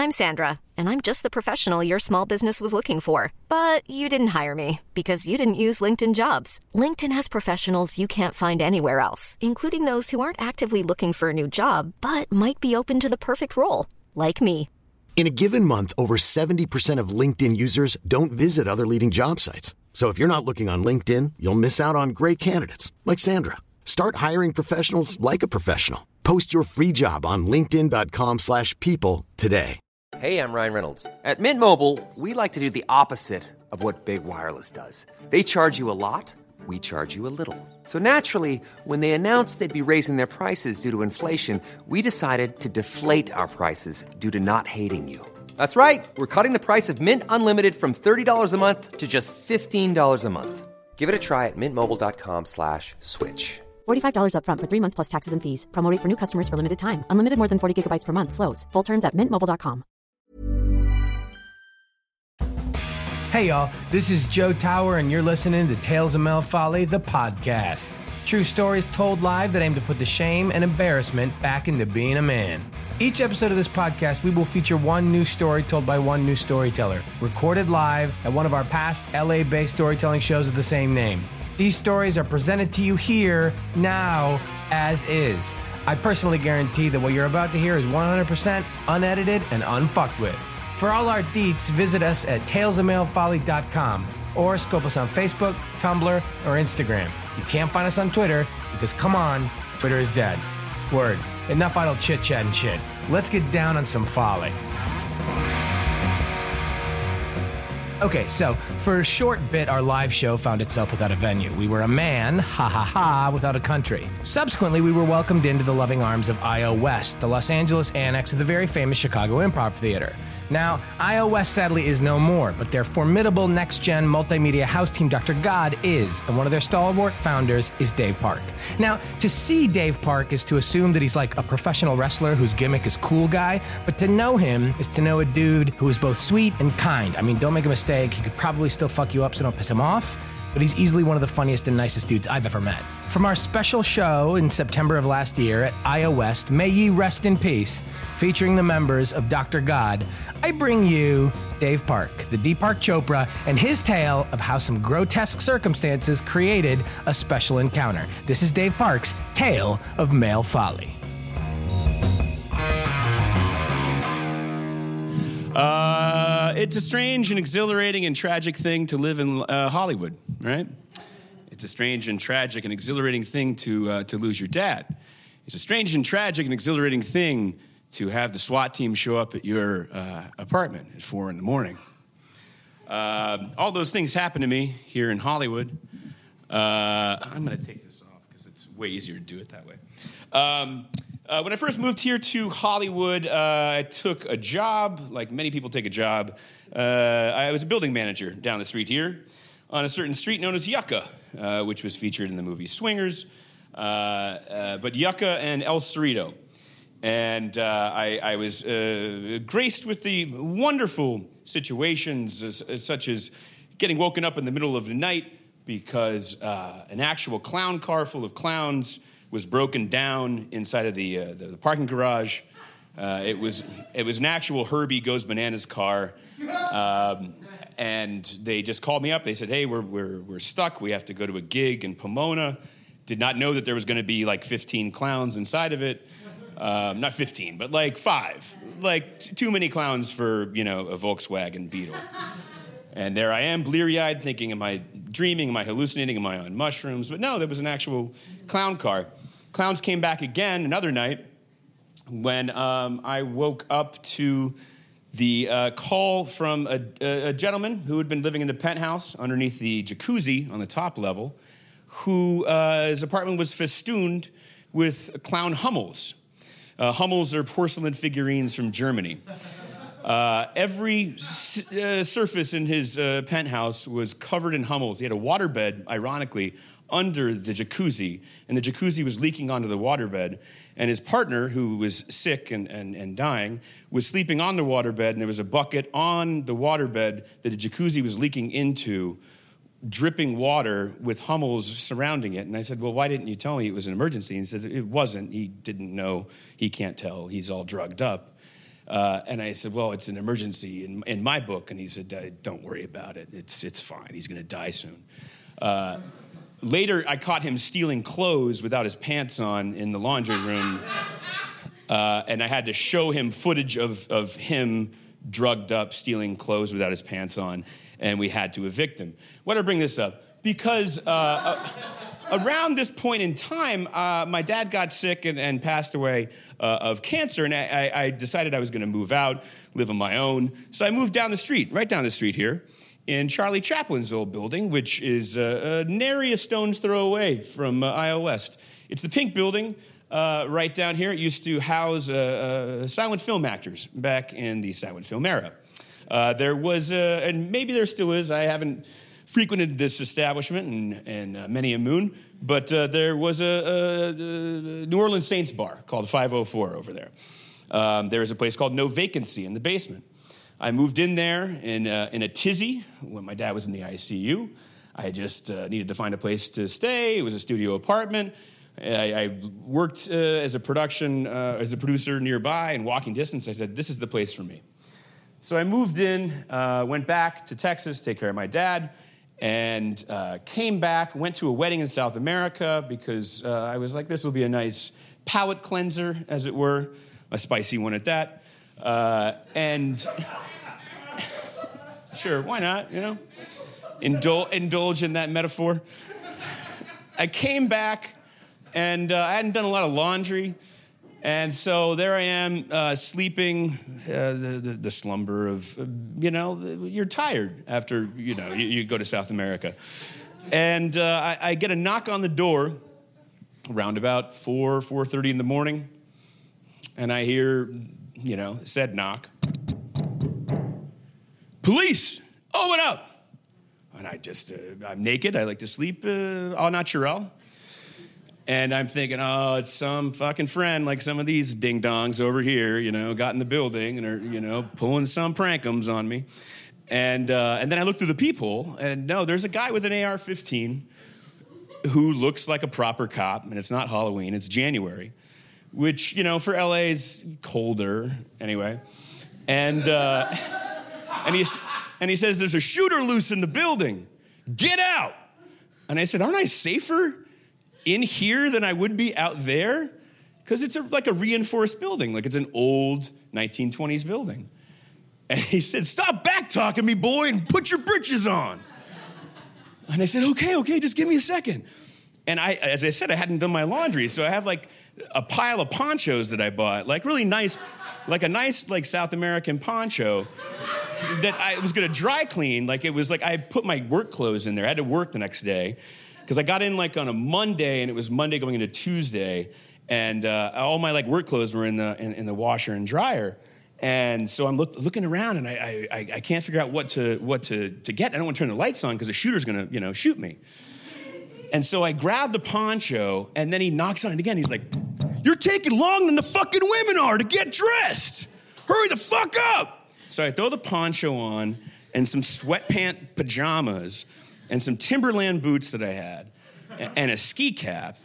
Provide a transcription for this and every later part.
I'm Sandra, and I'm just the professional your small business was looking for. But you didn't hire me because you didn't use LinkedIn Jobs. LinkedIn has professionals you can't find anywhere else, including those who aren't actively looking for a new job, but might be open to the perfect role, like me. In a given month, over 70% of LinkedIn users don't visit other leading job sites. So if you're not looking on LinkedIn, you'll miss out on great candidates like Sandra. Start hiring professionals like a professional. Post your free job on linkedin.com/people today. Hey, I'm Ryan Reynolds. At Mint Mobile, we like to do the opposite of what Big Wireless does. They charge you a lot, we charge you a little. So naturally, when they announced they'd be raising their prices due to inflation, we decided to deflate our prices due to not hating you. That's right. We're cutting the price of Mint Unlimited from $30 a month to just $15 a month. Give it a try at mintmobile.com/switch. $45 up front for 3 months plus taxes and fees. Promo rate for new customers for limited time. Unlimited more than 40 gigabytes per month. Slows full terms at mintmobile.com. Hey y'all, this is Joe Tower and you're listening to Tales of Mel Folly, the podcast. True stories told live that aim to put the shame and embarrassment back into being a man. Each episode of this podcast, we will feature one new story told by one new storyteller, recorded live at one of our past LA-based storytelling shows of the same name. These stories are presented to you here, now, as is. I personally guarantee that what you're about to hear is 100% unedited and unfucked with. For all our deets, visit us at talesofmalefolly.com or scope us on Facebook, Tumblr, or Instagram. You can't find us on Twitter because, come on, Twitter is dead. Word. Enough idle chit-chat and shit. Let's get down on some folly. Okay, so for a short bit, our live show found itself without a venue. We were a man, ha ha ha, without a country. Subsequently, we were welcomed into the loving arms of I.O. West, the Los Angeles annex of the very famous Chicago Improv Theater. Now, I.O. West sadly is no more, but their formidable next-gen multimedia house team, Dr. God, is, and one of their stalwart founders is Dave Park. Now, to see Dave Park is to assume that he's like a professional wrestler whose gimmick is cool guy, but to know him is to know a dude who is both sweet and kind. I mean, don't make a mistake, he could probably still fuck you up, so don't piss him off. But he's easily one of the funniest and nicest dudes I've ever met. From our special show in September of last year at I.O. West, May Ye Rest in Peace, featuring the members of Dr. God, I bring you Dave Park, the Deepak Chopra, and his tale of how some grotesque circumstances created a special encounter. This is Dave Park's Tale of Male Folly. It's a strange and exhilarating and tragic thing to live in Hollywood, right? It's a strange and tragic and exhilarating thing to lose your dad. It's a strange and tragic and exhilarating thing to have the SWAT team show up at your apartment at 4 a.m. All those things happen to me here in Hollywood. I'm going to take this off because it's way easier to do it that way. When I first moved here to Hollywood, I took a job, like many people take a job. I was a building manager down the street here on a certain street known as Yucca, which was featured in the movie Swingers, but Yucca and El Cerrito. And I was graced with the wonderful situations such as getting woken up in the middle of the night because an actual clown car full of clowns was broken down inside of the parking garage. It was an actual Herbie Goes Bananas car, and they just called me up. They said, "Hey, we're stuck. We have to go to a gig in Pomona." Did not know that there was going to be like 15 clowns inside of it. Not 15, but like 5. Like too many clowns for a Volkswagen Beetle. And there I am, bleary-eyed, thinking, am I dreaming? Am I hallucinating? Am I on mushrooms? But no, there was an actual clown car. Clowns came back again another night when I woke up to the call from a gentleman who had been living in the penthouse underneath the jacuzzi on the top level, his apartment was festooned with clown Hummels. Hummels are porcelain figurines from Germany. Every surface in his penthouse was covered in Hummels. He had a waterbed, ironically, under the jacuzzi, and the jacuzzi was leaking onto the waterbed. And his partner, who was sick and dying, was sleeping on the waterbed, and there was a bucket on the waterbed that the jacuzzi was leaking into, dripping water with Hummels surrounding it. And I said, well, why didn't you tell me it was an emergency? And he said, it wasn't. He didn't know. He can't tell. He's all drugged up. And I said, well, it's an emergency in my book. And he said, don't worry about it. It's fine. He's going to die soon. Later, I caught him stealing clothes without his pants on in the laundry room. And I had to show him footage of him drugged up, stealing clothes without his pants on. And we had to evict him. Why do I bring this up? Because around this point in time, my dad got sick and passed away of cancer, and I decided I was going to move out, live on my own. So I moved down the street, right down the street here, in Charlie Chaplin's old building, which is nary a stone's throw away from IO West. It's the pink building right down here. It used to house silent film actors back in the silent film era. There was, and maybe there still is, I haven't frequented this establishment in many a moon, but there was a New Orleans Saints bar called 504 over there. There was a place called No Vacancy in the basement. I moved in there in a tizzy when my dad was in the ICU. I just needed to find a place to stay. It was a studio apartment. I worked as a producer nearby in walking distance. I said, this is the place for me. So I moved in, went back to Texas, take care of my dad, and came back, went to a wedding in South America because I was like, this will be a nice palate cleanser, as it were, a spicy one at that. And sure, why not, you know? Indulge in that metaphor. I came back, and I hadn't done a lot of laundry. And so there I am sleeping, the slumber of, you're tired after, you go to South America. And I get a knock on the door around about 4:30 in the morning. And I hear, said knock. Police! Oh, what up? And I'm naked. I like to sleep au naturel. And I'm thinking, oh, it's some fucking friend like some of these ding-dongs over here, got in the building and are, pulling some prankums on me. And then I look through the peephole, and no, there's a guy with an AR-15 who looks like a proper cop, and it's not Halloween, it's January, which, for LA is colder anyway. And he says, there's a shooter loose in the building. Get out! And I said, aren't I safer in here than I would be out there? Because it's like a reinforced building. Like it's an old 1920s building. And he said, stop back-talking me, boy, and put your britches on. And I said, okay, just give me a second. And as I said, I hadn't done my laundry, so I have like a pile of ponchos that I bought, like really nice, like a nice like South American poncho that I was gonna dry clean. Like it was like I put my work clothes in there. I had to work the next day. Because I got in like on a Monday, and it was Monday going into Tuesday, and all my like work clothes were in the washer and dryer, and so I'm looking around, and I can't figure out what to get. I don't want to turn the lights on because the shooter's gonna shoot me. And so I grabbed the poncho, and then he knocks on it again. He's like, "You're taking longer than the fucking women are to get dressed. Hurry the fuck up!" So I throw the poncho on and some sweatpant pajamas and some Timberland boots that I had, and a ski cap.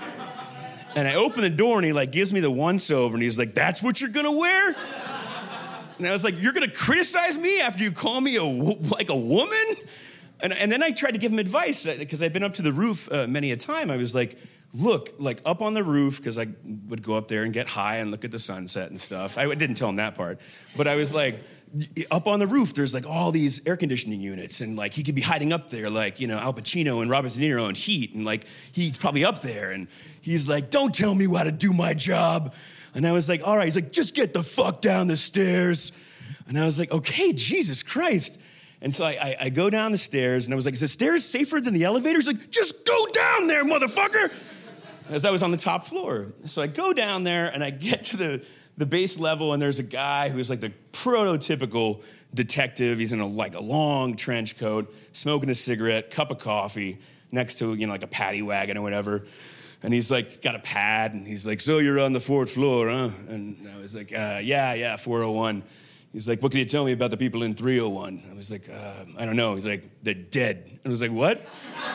And I open the door, and he like gives me the once-over, and he's like, that's what you're gonna wear? And I was like, you're gonna criticize me after you call me a woman? And then I tried to give him advice, because I'd been up to the roof many a time. I was like, look, like up on the roof, because I would go up there and get high and look at the sunset and stuff. I didn't tell him that part, but I was like, up on the roof, there's like all these air conditioning units, and like he could be hiding up there, like, Al Pacino and Robert De Niro in Heat, and like he's probably up there, and he's like, don't tell me how to do my job. And I was like, all right. He's like, just get the fuck down the stairs. And I was like, okay, Jesus Christ. And so I go down the stairs, and I was like, is the stairs safer than the elevator? He's like, just go down there, motherfucker. As I was on the top floor. So I go down there, and I get to the base level, and there's a guy who's like the prototypical detective. He's in a long trench coat, smoking a cigarette, cup of coffee, next to, like a paddy wagon or whatever. And he's like, got a pad, and he's like, so you're on the 4th floor, huh? And I was like, yeah, 401. He's like, what can you tell me about the people in 301? I was like, I don't know. He's like, they're dead. And I was like, what?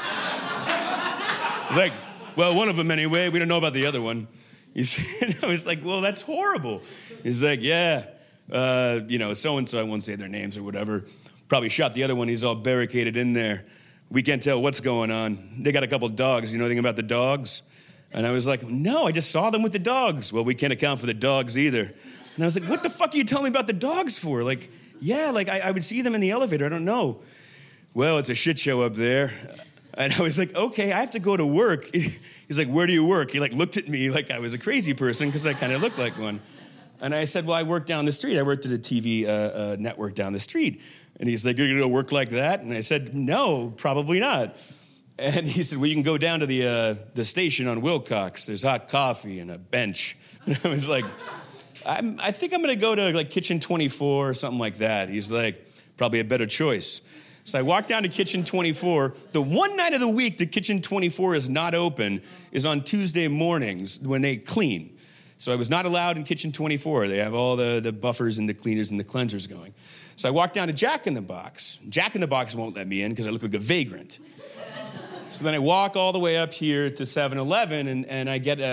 I was like, well, one of them anyway. We don't know about the other one. I was like, well, that's horrible. He's like, yeah, so-and-so, I won't say their names or whatever, probably shot the other one. He's all barricaded in there. We can't tell what's going on. They got a couple dogs. You know anything about the dogs? And I was like, no, I just saw them with the dogs. Well, we can't account for the dogs either. And I was like, what the fuck are you telling me about the dogs for? Like, yeah, like I would see them in the elevator. I don't know. Well, it's a shit show up there. And I was like, okay, I have to go to work. He's like, where do you work? He like looked at me like I was a crazy person because I kind of looked like one. And I said, well, I work down the street. I worked at a TV network down the street. And he's like, you're going to work like that? And I said, no, probably not. And he said, well, you can go down to the station on Wilcox. There's hot coffee and a bench. And I was like, I think I'm going to go to like Kitchen 24 or something like that. He's like, probably a better choice. So I walked down to Kitchen 24. The one night of the week that Kitchen 24 is not open is on Tuesday mornings when they clean. So I was not allowed in Kitchen 24. They have all the buffers and the cleaners and the cleansers going. So I walked down to Jack in the Box. Jack in the Box won't let me in because I look like a vagrant. So then I walk all the way up here to 7-Eleven, and I get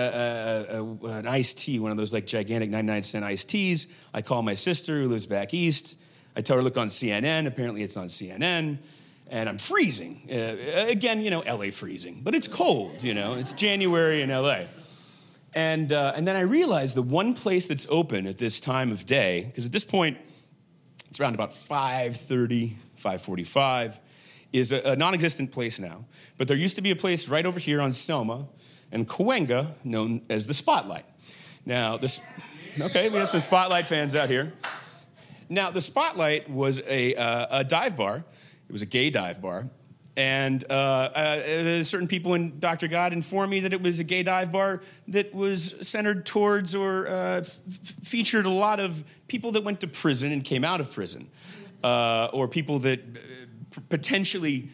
an iced tea, one of those like gigantic 99-cent iced teas. I call my sister who lives back east. I tell her, look on CNN. Apparently it's on CNN. And I'm freezing. Again, LA freezing. But it's cold, It's January in LA. And then I realized the one place that's open at this time of day, because at this point, it's around about 5:30, 5:45, is a non-existent place now. But there used to be a place right over here on Selma and Cahuenga known as the Spotlight. Now, okay, we have some Spotlight fans out here. Now, the Spotlight was a dive bar. It was a gay dive bar. And certain people in Dr. God informed me that it was a gay dive bar that was centered towards or featured a lot of people that went to prison and came out of prison, or people that potentially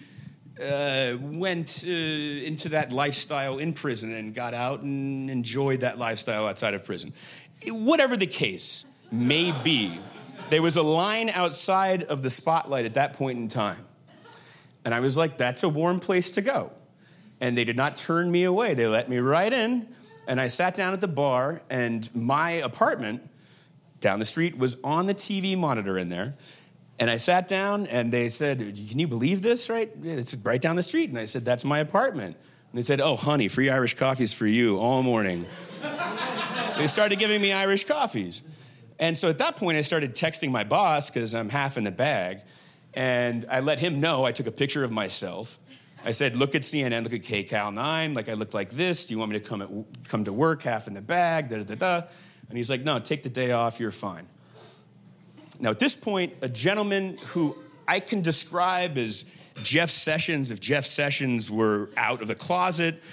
went into that lifestyle in prison and got out and enjoyed that lifestyle outside of prison. Whatever the case may be, there was a line outside of the Spotlight at that point in time. And I was like, that's a warm place to go. And they did not turn me away. They let me right in. And I sat down at the bar, and my apartment down the street was on the TV monitor in there. And I sat down, and they said, can you believe this, right? It's right down the street. And I said, that's my apartment. And they said, oh, honey, free Irish coffees for you all morning. So they started giving me Irish coffees. And so at that point, I started texting my boss, because I'm half in the bag. And I let him know. I took a picture of myself. I said, look at CNN, look at KCAL9, like I look like this. Do you want me to come to work, half in the bag, da-da-da-da? And he's like, no, take the day off, you're fine. Now, at this point, a gentleman who I can describe as Jeff Sessions, if Jeff Sessions were out of the closet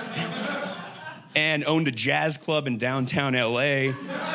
and owned a jazz club in downtown LA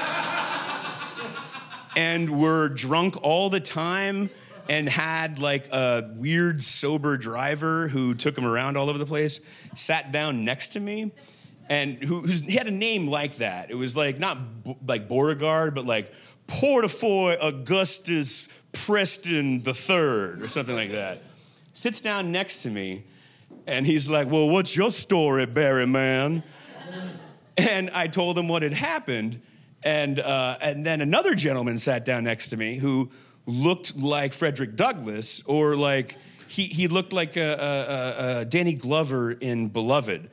and were drunk all the time and had like a weird sober driver who took him around all over the place, sat down next to me, and he had a name like that. It was like not like Beauregard, but like Portafoy Augustus Preston III or something like that. Sits down next to me, and he's like, well, what's your story, Barry man? And I told him what had happened, and then another gentleman sat down next to me who looked like Frederick Douglass, or like he looked like a Danny Glover in Beloved.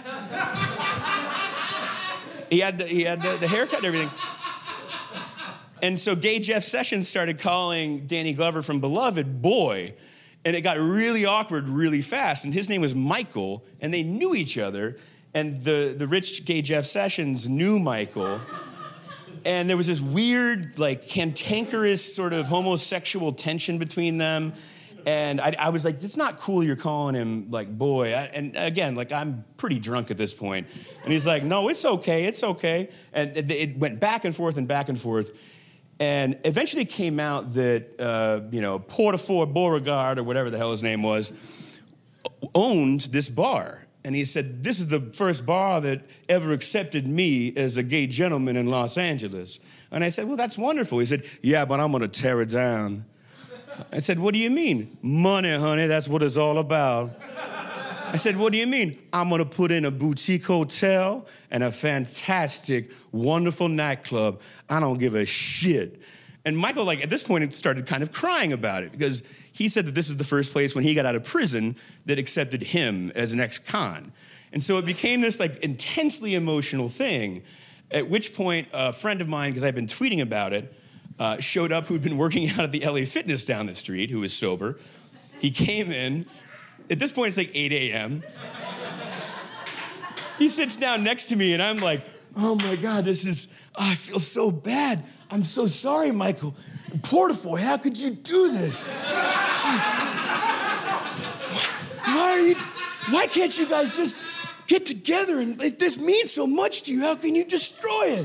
He had the haircut and everything. And so gay Jeff Sessions started calling Danny Glover from Beloved boy, and it got really awkward really fast. And his name was Michael, and they knew each other, and the rich gay Jeff Sessions knew Michael. And there was this weird, like, cantankerous sort of homosexual tension between them. And I was like, it's not cool you're calling him, like, boy. And again, like, I'm pretty drunk at this point. And he's like, no, it's okay, it's okay. And it went back and forth and back and forth. And eventually it came out that, Portafoy Beauregard, or whatever the hell his name was, owned this bar. And he said, this is the first bar that ever accepted me as a gay gentleman in Los Angeles. And I said, well, that's wonderful. He said, yeah, but I'm going to tear it down. I said, what do you mean? Money, honey, that's what it's all about. I said, what do you mean? I'm going to put in a boutique hotel and a fantastic, wonderful nightclub. I don't give a shit. And Michael, like, at this point, had started kind of crying about it because he said that this was the first place when he got out of prison that accepted him as an ex-con. And so it became this, like, intensely emotional thing, at which point a friend of mine, because I've been tweeting about it, showed up who'd been working out at the LA Fitness down the street, who was sober. He came in. At this point, it's like 8 a.m. He sits down next to me, and I'm like, oh, my God, I feel so bad. I'm so sorry, Michael. Portafoy, how could you do this? Why can't you guys just get together and this means so much to you? How can you destroy it?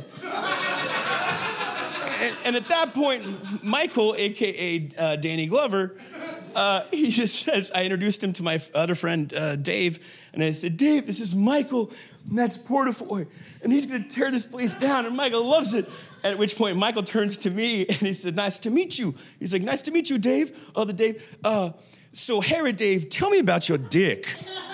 And at that point, Michael, a.k.a. Danny Glover, he just says, I introduced him to my other friend, Dave, and I said, Dave, this is Michael, and that's Portafoy, and he's going to tear this place down, and Michael loves it. At which point, Michael turns to me, and he said, nice to meet you. He's like, nice to meet you, Dave. Other Dave. So, Harry, Dave, tell me about your dick.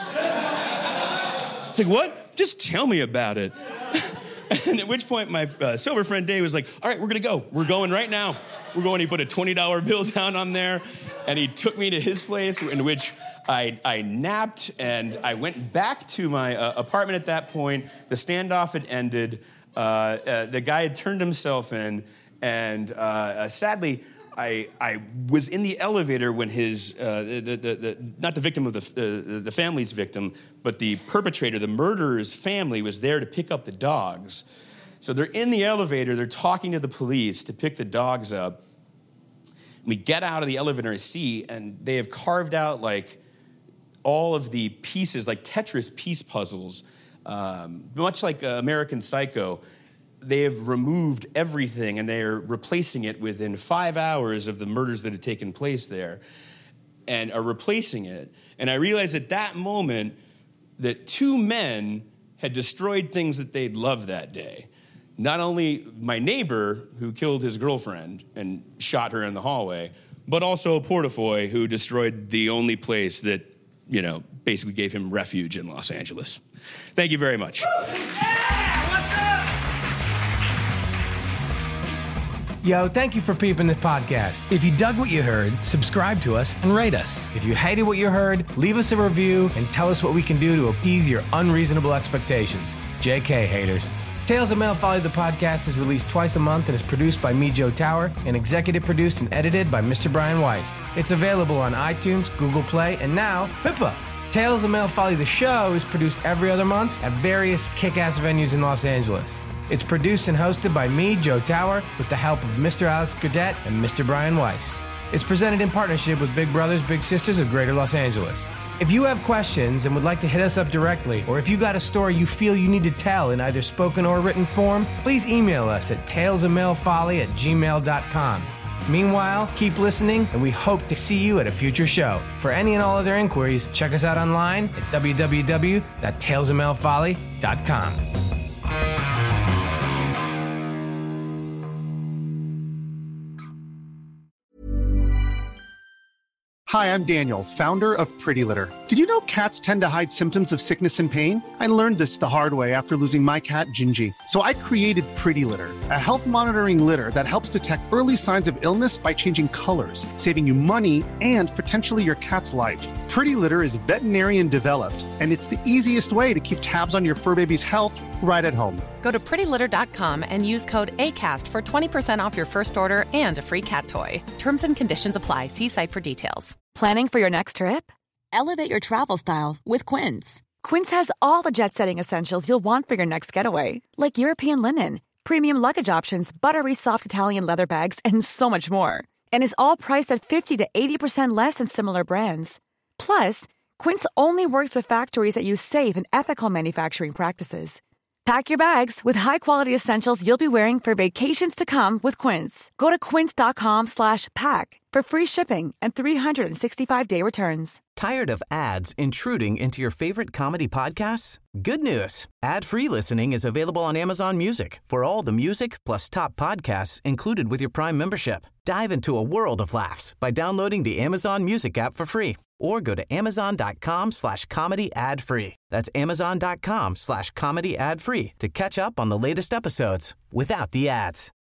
It's like, what? Just tell me about it. And at which point, my sober friend Dave was like, all right, we're going to go. We're going right now. We're going. He put a $20 bill down on there, and he took me to his place, in which I napped, and I went back to my apartment at that point. The standoff had ended. The guy had turned himself in, and sadly, I was in the elevator when his not the victim of the family's victim, but the perpetrator, the murderer's family, was there to pick up the dogs. So they're in the elevator, they're talking to the police to pick the dogs up. We get out of the elevator and see, and they have carved out like all of the pieces, like Tetris piece puzzles, much like American Psycho. They have removed everything, and they are replacing it within 5 hours of the murders that had taken place there, and are replacing it. And I realized at that moment that two men had destroyed things that they'd loved that day. Not only my neighbor, who killed his girlfriend and shot her in the hallway, but also Portafoy, who destroyed the only place that, basically gave him refuge in Los Angeles. Thank you very much. Yo, thank you for peeping this podcast. If you dug what you heard, subscribe to us and rate us. If you hated what you heard, leave us a review and tell us what we can do to appease your unreasonable expectations. JK, haters. Tales of Male Folly, the podcast, is released twice a month and is produced by me, Joe Tower, and executive produced and edited by Mr. Brian Weiss. It's available on iTunes, Google Play, and now, HIPAA. Tales of Male Folly, the show, is produced every other month at various kick-ass venues in Los Angeles. It's produced and hosted by me, Joe Tower, with the help of Mr. Alex Godet and Mr. Brian Weiss. It's presented in partnership with Big Brothers Big Sisters of Greater Los Angeles. If you have questions and would like to hit us up directly, or if you got a story you feel you need to tell in either spoken or written form, please email us at talesofmalefolly@gmail.com. Meanwhile, keep listening, and we hope to see you at a future show. For any and all other inquiries, check us out online at www.talesofmalefolly.com. Hi, I'm Daniel, founder of Pretty Litter. Did you know cats tend to hide symptoms of sickness and pain? I learned this the hard way after losing my cat, Gingy. So I created Pretty Litter, a health monitoring litter that helps detect early signs of illness by changing colors, saving you money and potentially your cat's life. Pretty Litter is veterinarian developed, and it's the easiest way to keep tabs on your fur baby's health right at home. Go to prettylitter.com and use code ACAST for 20% off your first order and a free cat toy. Terms and conditions apply. See site for details. Planning for your next trip? Elevate your travel style with Quince. Quince has all the jet-setting essentials you'll want for your next getaway, like European linen, premium luggage options, buttery soft Italian leather bags, and so much more. And is all priced at 50 to 80% less than similar brands. Plus, Quince only works with factories that use safe and ethical manufacturing practices. Pack your bags with high-quality essentials you'll be wearing for vacations to come with Quince. Go to quince.com/pack for free shipping and 365-day returns. Tired of ads intruding into your favorite comedy podcasts? Good news. Ad-free listening is available on Amazon Music for all the music plus top podcasts included with your Prime membership. Dive into a world of laughs by downloading the Amazon Music app for free or go to amazon.com/comedy ad-free. That's amazon.com/comedy ad-free to catch up on the latest episodes without the ads.